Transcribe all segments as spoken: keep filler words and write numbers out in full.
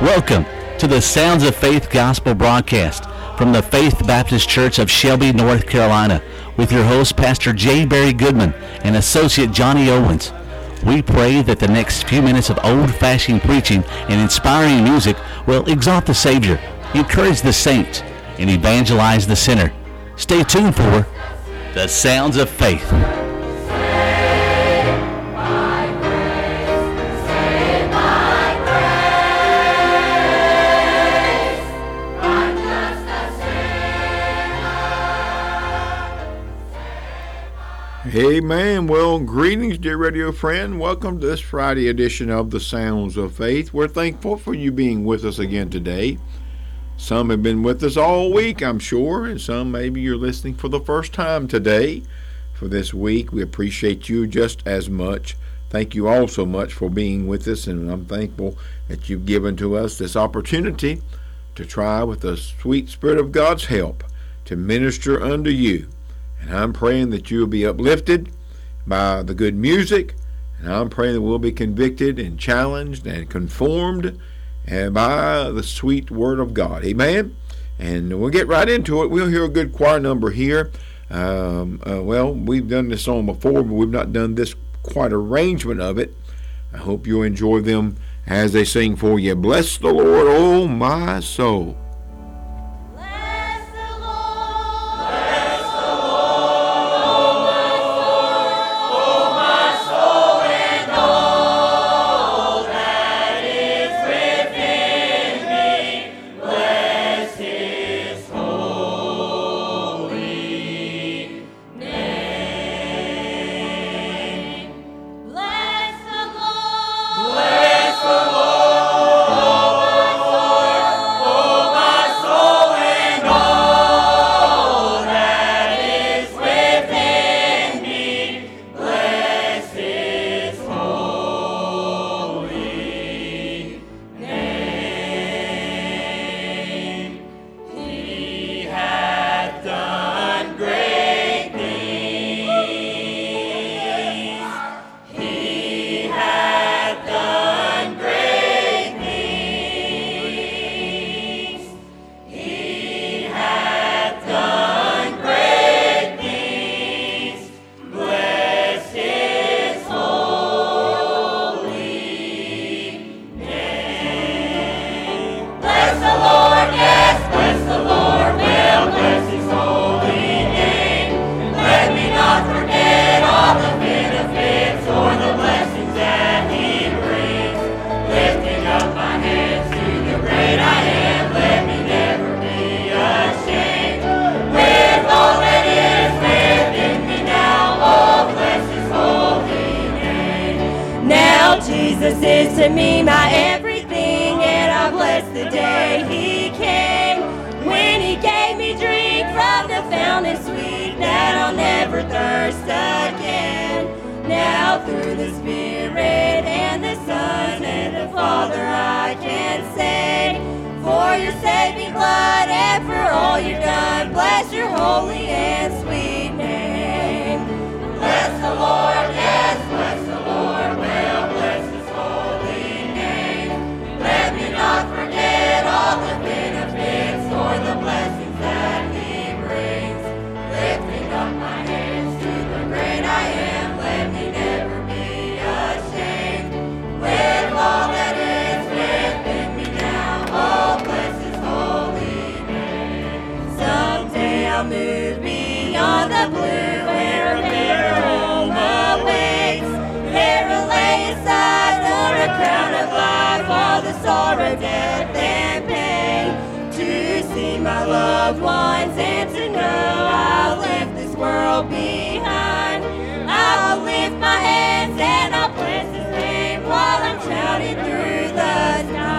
Welcome to the Sounds of Faith Gospel broadcast from the Faith Baptist Church of Shelby, North Carolina, with your host, Pastor J. Barry Goodman and Associate Johnny Owens. We pray that the next few minutes of old-fashioned preaching and inspiring music will exalt the Savior, encourage the saints, and evangelize the sinner. Stay tuned for the Sounds of Faith. Amen. Well, greetings, dear radio friend. Welcome to this Friday edition of the Sounds of Faith. We're thankful for you being with us again today. Some have been with us all week, I'm sure, and some maybe you're listening for the first time today for this week. We appreciate you just as much. Thank you all so much for being with us, and I'm thankful that you've given to us this opportunity to try with the sweet Spirit of God's help to minister unto you. And I'm praying that you'll be uplifted by the good music, and I'm praying that we'll be convicted and challenged and conformed and by the sweet Word of God. Amen? And we'll get right into it. We'll hear a good choir number here. Um, uh, well, we've done this song before, but we've not done this quite arrangement of it. I hope you'll enjoy them as they sing for you. Bless the Lord, oh my soul. Jesus is to me my everything, and I bless the day he came, when he gave me drink from the fountain sweet, that I'll never thirst again. Now through the Spirit and the Son and the Father I can say, for your saving blood and for all you've done, bless your holy and sweet name. Bless the Lord, yes, bless the Lord, well, bless his holy name. Let me not forget all the benefits or the blessings that he brings. Lifting up my hands to the great I am, let me never be ashamed. With all that is within me now, oh, bless his holy name. Someday I'll move beyond the blue, where a better home awaits. There to lay aside for a crown of life all the sorrow, death, and pain. To see my loved ones and to know I'll leave this world behind. I'll lift my hands and I'll bless his name while I'm shouting through the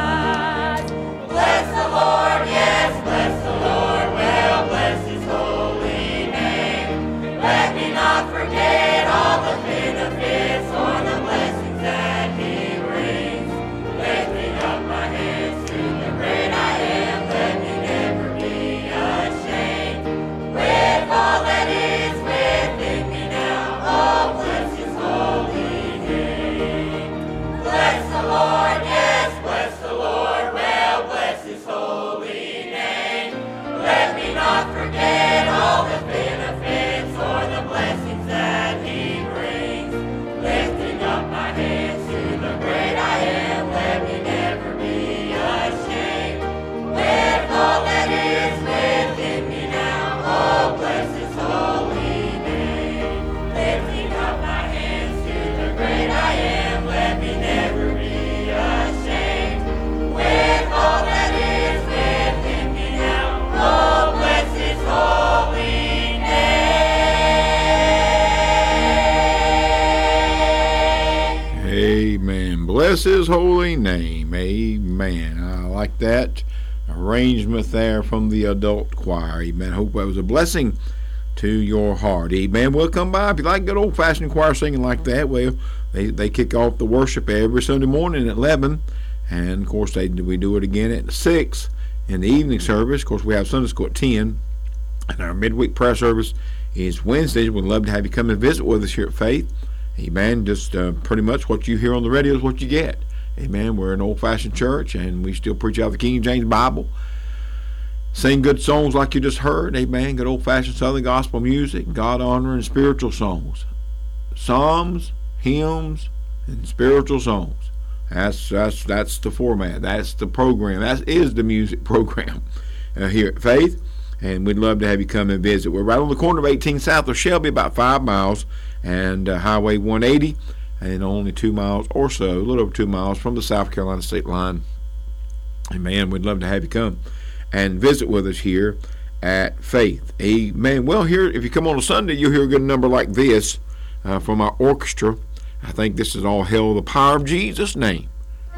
skies. Bless the Lord, yes, bless the Lord, well, bless his holy name. Let me not forget all the benefits or the blessings that he brings. Lifting up my hands to the great I am, let me never be ashamed. bless his holy name. Amen. I like that arrangement there from the adult choir. Amen. I hope that was a blessing to your heart. Amen. Well, come by if you like good old-fashioned choir singing like that. Well, they, they kick off the worship every Sunday morning at eleven. And, of course, they we do it again at six in the evening service. Of course, we have Sunday school at ten. And our midweek prayer service is Wednesdays. We'd love to have you come and visit with us here at Faith. Amen. Just uh, pretty much what you hear on the radio is what you get. Amen. We're an old-fashioned church, and we still preach out the King James Bible. Sing good songs like you just heard. Amen. Good old-fashioned Southern gospel music, God-honoring spiritual songs. Psalms, hymns, and spiritual songs. That's that's that's the format. That's the program. That is the music program uh, here at Faith. And we'd love to have you come and visit. We're right on the corner of eighteen South of Shelby, about five miles, and uh, Highway one eighty, and only two miles or so, a little over two miles from the South Carolina state line. And man, we'd love to have you come and visit with us here at Faith. Amen. Well, here, if you come on a Sunday, you'll hear a good number like this uh, from our orchestra. I think this is All Hail the Power of Jesus' Name.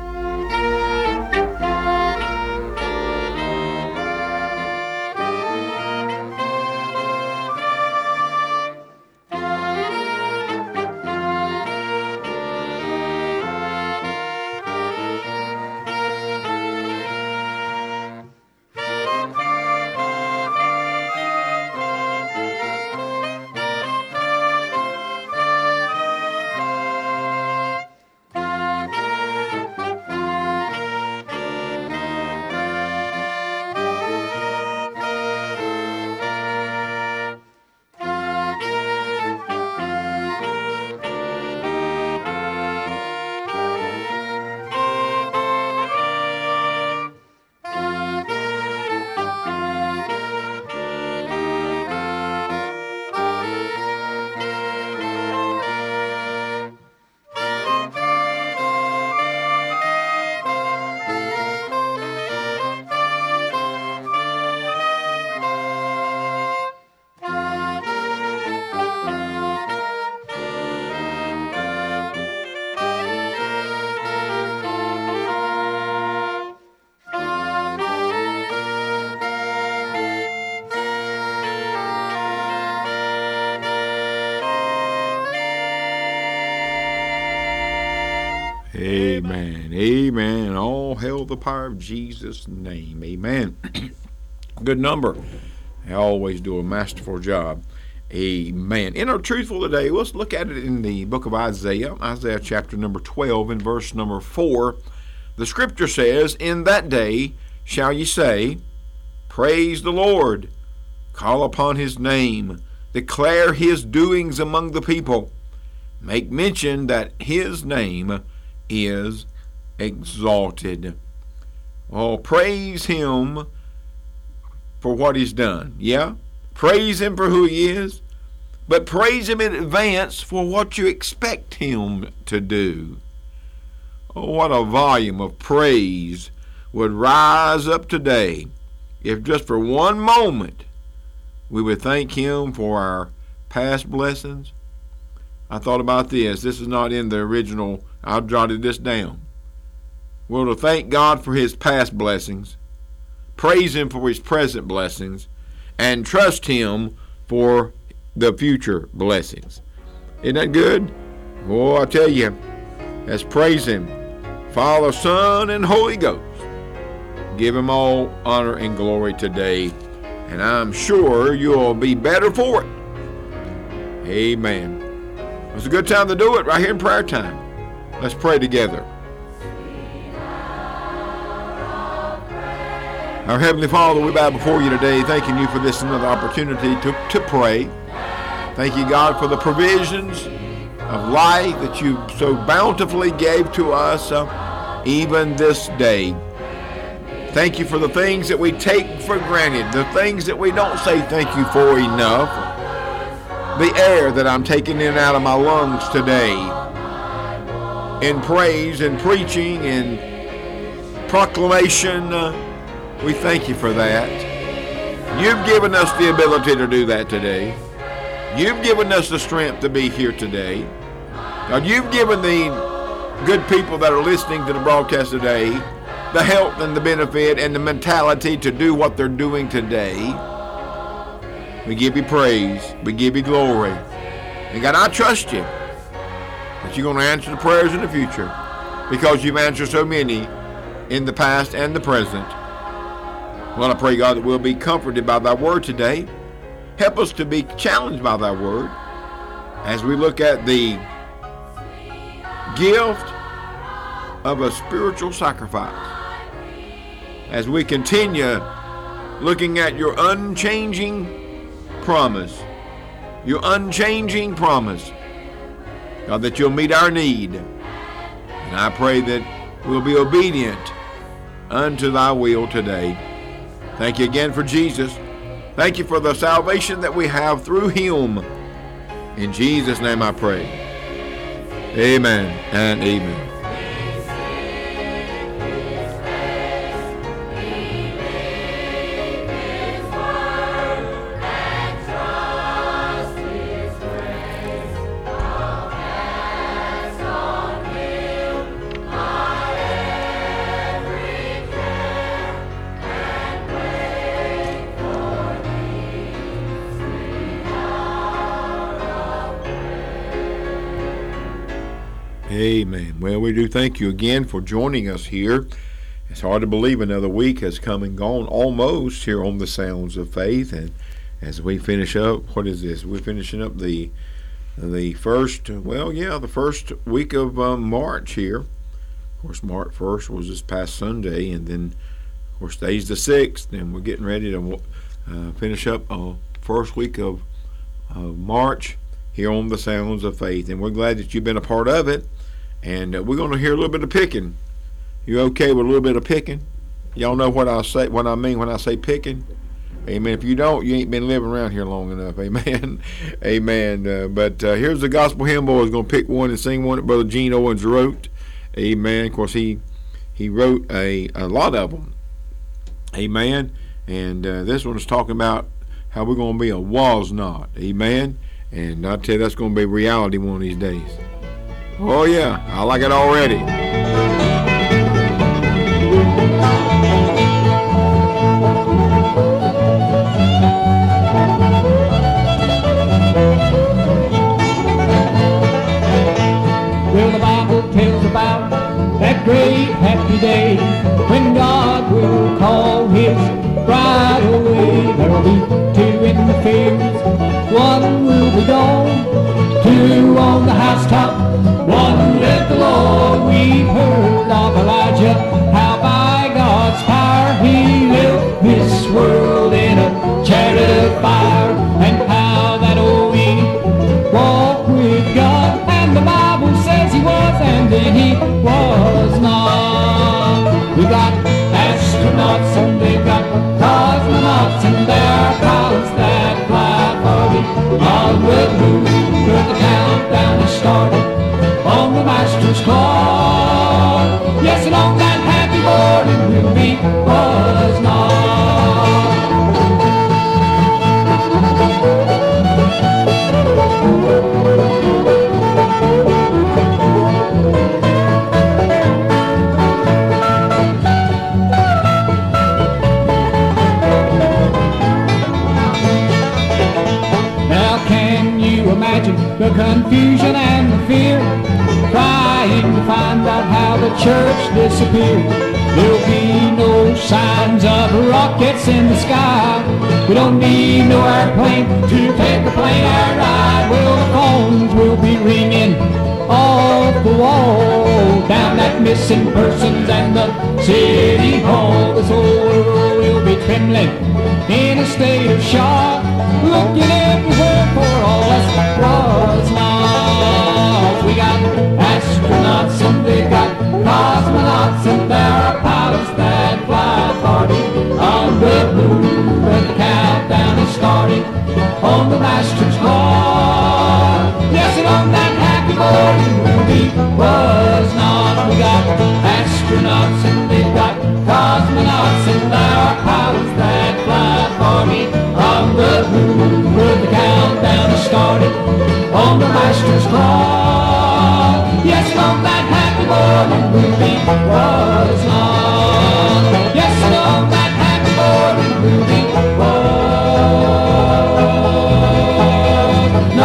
Amen. Amen. All hail the power of Jesus' name. Amen. Good number. They always do a masterful job. Amen. In our truthful today, let's look at it in the book of Isaiah, Isaiah chapter number twelve and verse number four. The scripture says, "In that day shall ye say, Praise the Lord, call upon his name, declare his doings among the people, make mention that his name is exalted." Oh, praise him for what he's done. Yeah, praise him for who he is, but praise him in advance for what you expect him to do. Oh, what a volume of praise would rise up today if just for one moment we would thank him for our past blessings. I thought about this. This is not in the original. I jotted this down. We're to thank God for his past blessings, praise him for his present blessings, and trust him for the future blessings. Isn't that good? Oh, I tell you, let's praise him. Father, Son, and Holy Ghost. Give him all honor and glory today, and I'm sure you'll be better for it. Amen. It's a good time to do it right here in prayer time. Let's pray together. Our Heavenly Father, we bow before you today, thanking you for this another opportunity to, to pray. Thank you, God, for the provisions of life that you so bountifully gave to us uh, even this day. Thank you for the things that we take for granted, the things that we don't say thank you for enough. The air that I'm taking in and out of my lungs today, in praise and preaching and proclamation, uh, we thank you for that. You've given us the ability to do that today. You've given us the strength to be here today. God, you've given the good people that are listening to the broadcast today the health and the benefit and the mentality to do what they're doing today. We give you praise. We give you glory. And God, I trust you that you're going to answer the prayers in the future because you've answered so many in the past and the present. Well, I pray, God, that we'll be comforted by thy word today. Help us to be challenged by thy word as we look at the gift of a spiritual sacrifice. As we continue looking at your unchanging promise, your unchanging promise, God, that you'll meet our need. And I pray that we'll be obedient unto thy will today. Thank you again for Jesus. Thank you for the salvation that we have through him. In Jesus' name I pray. Amen and amen. Amen. Well, we do thank you again for joining us here. It's hard to believe another week has come and gone almost here on the Sounds of Faith. And as we finish up, what is this? We're finishing up the the first, well, yeah, the first week of um, March here. Of course, March first was this past Sunday, and then, of course, today's the sixth, and we're getting ready to uh, finish up uh, first week of uh, March here on the Sounds of Faith. And we're glad that you've been a part of it. And uh, we're going to hear a little bit of picking. You okay with a little bit of picking? Y'all know what I say, what I mean when I say picking? Amen. If you don't, you ain't been living around here long enough. Amen. Amen. Uh, but uh, here's the Gospel Hymn Boy. Going to pick one and sing one that Brother Gene Owens wrote. Amen. Of course, he he wrote a, a lot of them. Amen. And uh, this one is talking about how we're going to be a was not. Amen. And I tell you, that's going to be reality one of these days. Oh yeah, I like it already. Well, the Bible tells about that great happy day when God will call his bride away. There'll be two in the fields, one will be gone, two on the housetop, one with the Lord. We've heard of Elijah, how by God's power he left this world in a chariot of fire, and how that old Eve walked with God, and the Bible says he was, and then he was not. We got astronauts and they've got cosmonauts, and there are pilots that fly for the onward moon, but the countdown has started on the master's clock. Yes, and on that happy morning we'll be was not. Now can you imagine the confusion and the fear, trying to find out how the church disappeared? There'll be no signs of rockets in the sky. We don't need no airplane to take a plane air ride. Well, the phones will be ringing off the wall down that missing persons and the city hall. This whole world will be trembling in a state of shock, looking everywhere for all us was lost. We got astronauts and they got cosmonauts, and there are pilots that fly party on the moon, but the countdown is starting on the master's clock. Yes, and on that happy morning when we was not. We got astronauts and they've got cosmonauts, and there are pilots that fly party on the moon, but the countdown is started on the master's clock. Yes, and on that happy morning morning movie was long. Yes, I know that happy morning movie was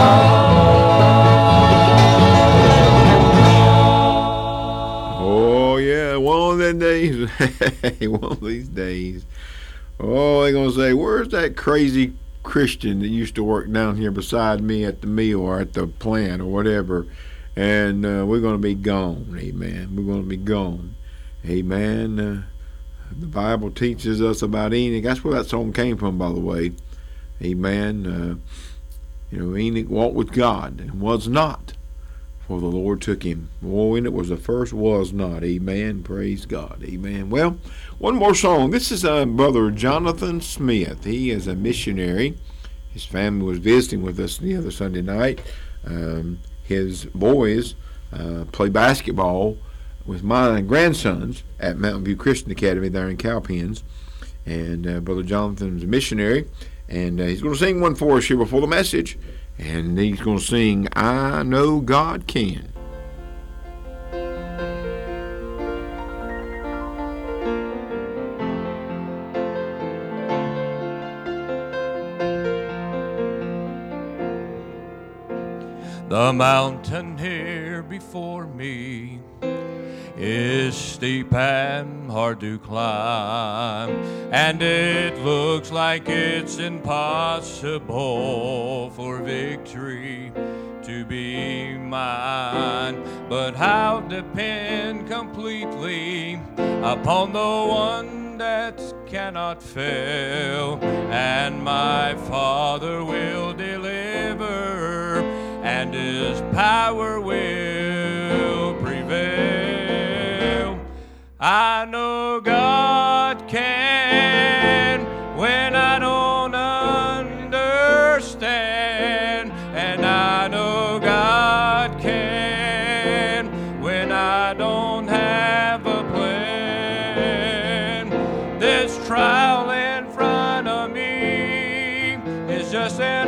long. Oh, yeah, one of them days, one of these days. Oh, they're going to say, where's that crazy Christian that used to work down here beside me at the mill or at the plant or whatever? And uh, we're going to be gone, amen. We're going to be gone, amen. Uh, the Bible teaches us about Enoch. That's where that song came from, by the way, amen. Uh, you know, Enoch walked with God and was not, for the Lord took him. Oh, Enoch was the first, was not, amen. Praise God, amen. Well, one more song. This is uh, Brother Jonathan Smith. He is a missionary. His family was visiting with us the other Sunday night. Um, his boys uh, play basketball with my grandsons at Mountain View Christian Academy there in Cowpens. And uh, Brother Jonathan's a missionary. And uh, he's going to sing one for us here before the message. And he's going to sing, I Know God Can. The mountain here before me is steep and hard to climb, and it looks like it's impossible for victory to be mine. But I'll depend completely upon the one that cannot fail, and my Father will deliver, and his power will prevail. I know God can when I don't understand, and I know God can when I don't have a plan. This trial in front of me is just an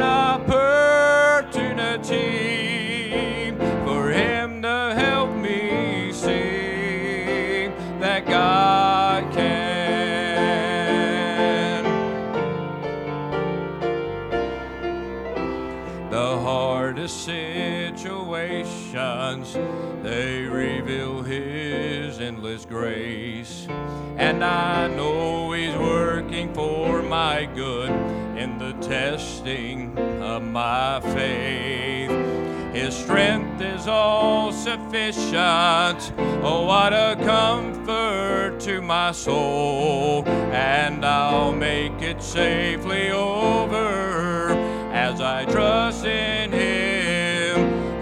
opportunity for him to help me see that God can. The hardest situations, they reveal his endless grace, and I know he's working for my good in the testing of my faith. His strength is all sufficient. Oh, what a comfort to my soul. And I'll make it safely over as I trust in him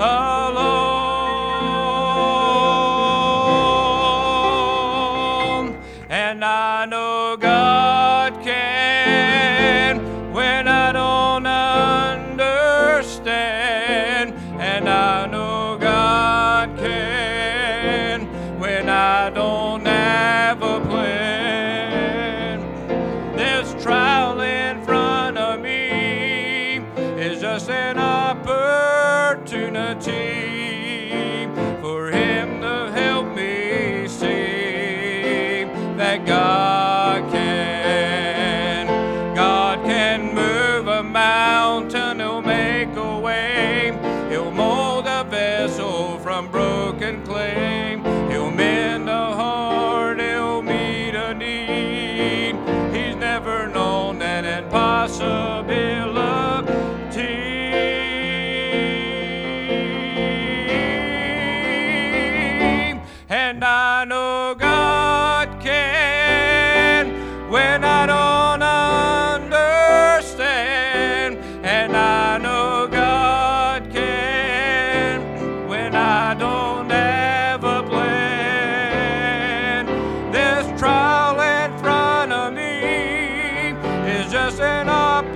alone. And I know God can when I don't understand, and I know God can when I don't have a plan. This trial in front of me is just an opportunity for him to help me see that God can. God can move a mountain, he'll make a way, he'll mold a vessel from broken clay, he'll mend a heart, he'll meet a need. He's never known an impossibility. And I know God can when I don't understand, and I know God can when I don't have a plan. This trial in front of me is just an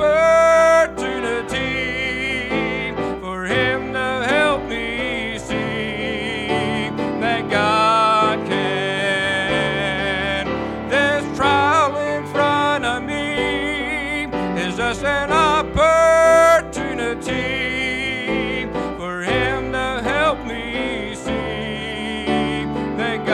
opportunity for him to help me see that God can. This trial in front of me is just an opportunity for him to help me see that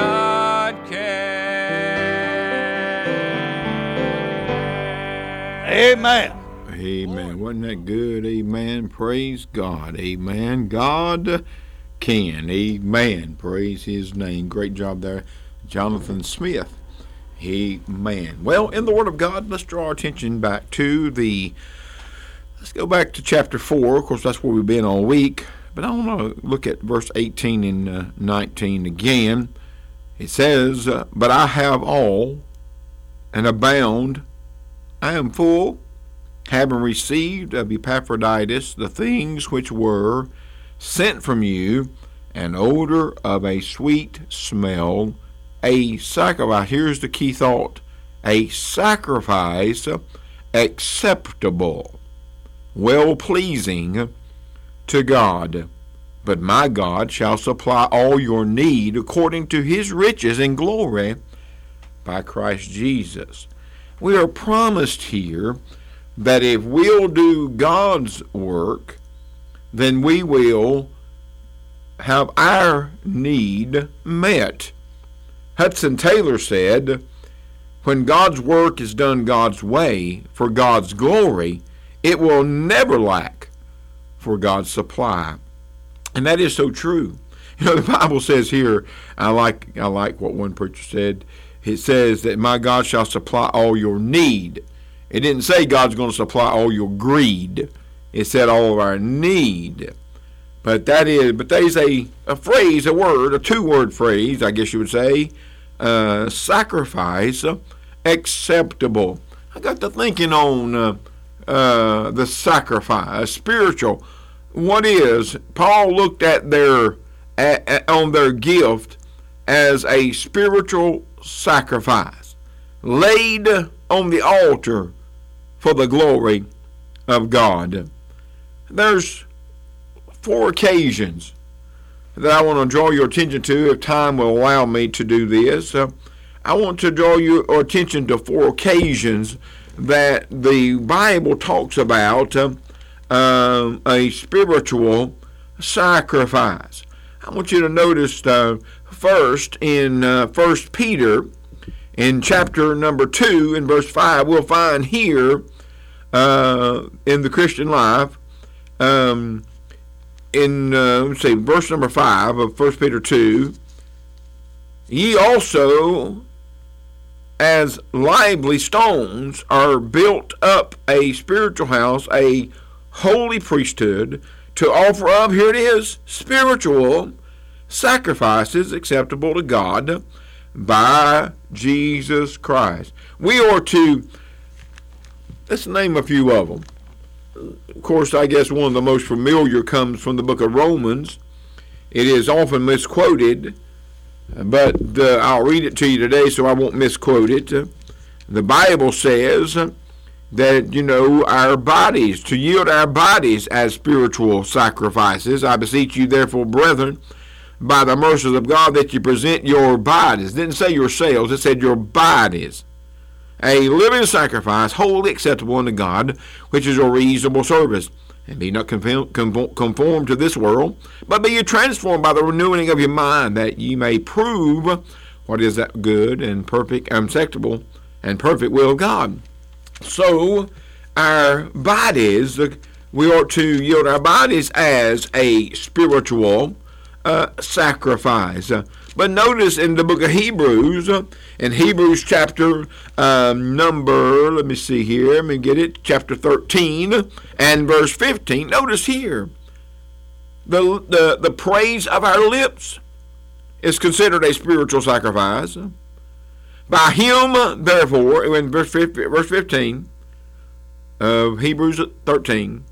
Amen. Amen. Wasn't that good? Amen. Praise God. Amen. God can. Amen. Praise his name. Great job there, Jonathan Smith. Amen. Well, in the Word of God, let's draw our attention back to the, let's go back to chapter four. Of course, that's where we've been all week. But I want to look at verse eighteen and uh, nineteen again. It says, uh, but I have all and abound. I am full, having received of Epaphroditus the things which were sent from you, an odor of a sweet smell, a sacrifice. Here's the key thought. A sacrifice acceptable, well-pleasing to God. But my God shall supply all your need according to his riches and glory by Christ Jesus. We are promised here that if we'll do God's work, then we will have our need met. Hudson Taylor said, when God's work is done God's way for God's glory, it will never lack for God's supply. And that is so true. You know, the Bible says here, I like I like what one preacher said. It says that my God shall supply all your need. It didn't say God's going to supply all your greed. It said all of our need. But that is, but there's a, a phrase, a word, a two-word phrase, I guess you would say, uh, sacrifice acceptable. I got to thinking on uh, uh, the sacrifice, spiritual. What is? Paul looked at their at, at, on their gift as a spiritual sacrifice laid on the altar for the glory of God. There's four occasions that I want to draw your attention to, if time will allow me to do this. Uh, I want to draw your attention to four occasions that the Bible talks about uh, uh, a spiritual sacrifice. I want you to notice uh, first in uh, First Peter, in chapter number two, in verse five, we'll find here uh, in the Christian life, um, in uh, let's see, verse number five of First Peter two, ye also, as lively stones, are built up a spiritual house, a holy priesthood, to offer up, here it is, spiritual sacrifices acceptable to God by Jesus Christ. We are to, let's name a few of them. Of course, I guess one of the most familiar comes from the book of Romans. It is often misquoted, but uh, I'll read it to you today so I won't misquote it. Uh, the Bible says that, you know, our bodies, to yield our bodies as spiritual sacrifices. I beseech you, therefore, brethren, by the mercies of God, that you present your bodies. It didn't say yourselves, it said your bodies. A living sacrifice, wholly acceptable unto God, which is a reasonable service. And be not conformed to this world, but be ye transformed by the renewing of your mind, that ye may prove what is that good and perfect, and acceptable, and perfect will of God. So, our bodies, we ought to yield our bodies as a spiritual uh, sacrifice. Uh, but notice in the book of Hebrews, uh, in Hebrews chapter um, number, let me see here, let me get it, chapter thirteen and verse fifteen. Notice here, the, the, the praise of our lips is considered a spiritual sacrifice. By him, therefore, in verse fifteen of Hebrews thirteen,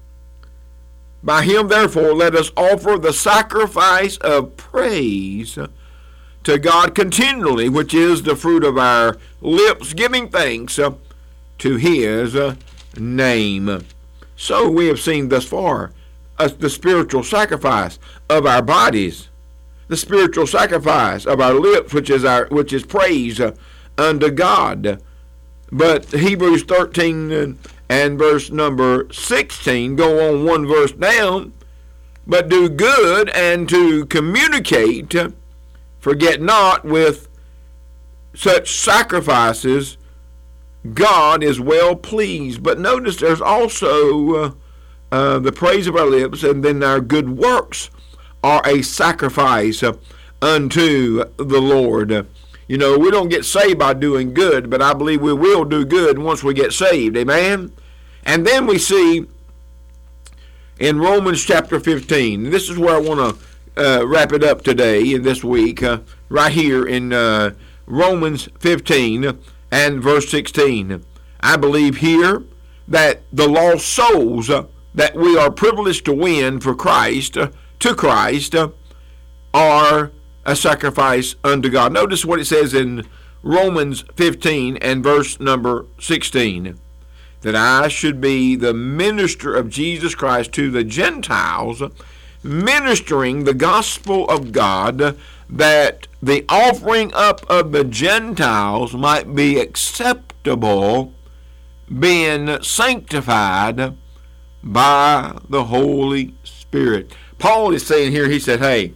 by him, therefore, let us offer the sacrifice of praise to God continually, which is the fruit of our lips, giving thanks to his name. So we have seen thus far uh, the spiritual sacrifice of our bodies, the spiritual sacrifice of our lips, which is our which is praise uh, unto God. But Hebrews thirteen and verse number sixteen go on one verse down. But do good and to communicate, forget not with such sacrifices God is well pleased. But notice there's also uh, uh, the praise of our lips, and then our good works are a sacrifice uh, unto the Lord. Uh, you know, we don't get saved by doing good, but I believe we will do good once we get saved. Amen? And then we see in Romans chapter fifteen, this is where I want to uh, wrap it up today and this week, uh, right here in uh, Romans fifteen and verse sixteen. I believe here that the lost souls uh, that we are privileged to win for Christ, uh, to Christ, uh, are a sacrifice unto God. Notice what it says in Romans fifteen and verse number sixteen. That I should be the minister of Jesus Christ to the Gentiles, ministering the gospel of God, that the offering up of the Gentiles might be acceptable, being sanctified by the Holy Spirit. Paul is saying here, he said, hey,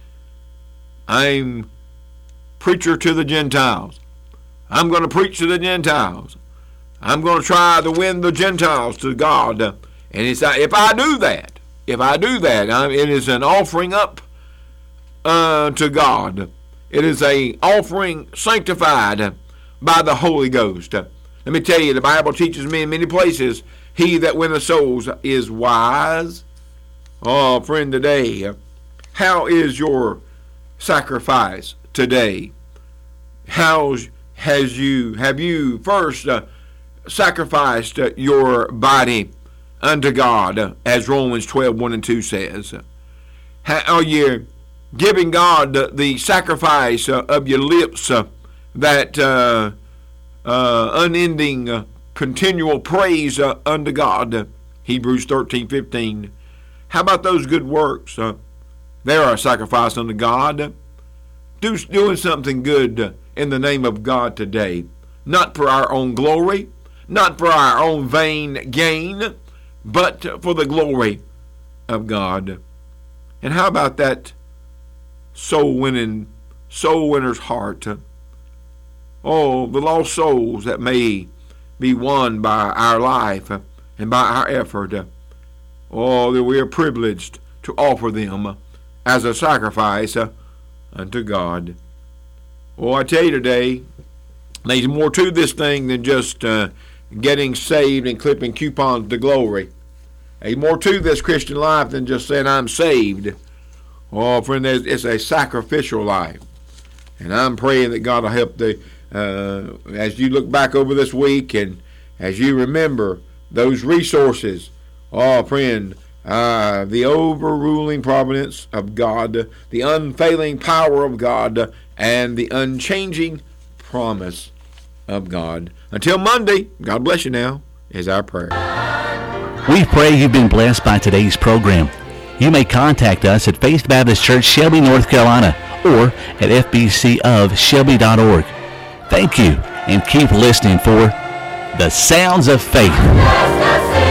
I'm preacher to the Gentiles. I'm going to preach to the Gentiles. I'm going to try to win the Gentiles to God. And it's, if I do that, if I do that, it is an offering up uh, to God. It is a offering sanctified by the Holy Ghost. Let me tell you, the Bible teaches me in many places, he that winneth souls is wise. Oh, friend, today, how is your sacrifice today? How has you, have you first uh, sacrificed uh, your body unto God, uh, as Romans twelve, one and two says? How are you giving God the, the sacrifice uh, of your lips, uh, that uh, uh, unending, uh, continual praise uh, unto God? Hebrews thirteen, fifteen. How about those good works? Uh, they are a sacrifice unto God. Do, doing something good uh, in the name of God today. Not for our own glory, not for our own vain gain, but for the glory of God. And how about that soul winning, soul winner's heart? Oh, the lost souls that may be won by our life and by our effort. Oh, that we are privileged to offer them as a sacrifice unto God. Oh, I tell you today, there's more to this thing than just uh, getting saved and clipping coupons to glory. There's more to this Christian life than just saying I'm saved. Oh, friend, it's a sacrificial life. And I'm praying that God will help the, uh, as you look back over this week and as you remember those resources. Oh, friend, uh, the overruling providence of God, the unfailing power of God, and the unchanging promise of God. Until Monday, God bless you now, is our prayer. We pray you've been blessed by today's program. You may contact us at Faith Baptist Church, Shelby, North Carolina, or at f b c of shelby dot org. Thank you, and keep listening for The Sounds of Faith.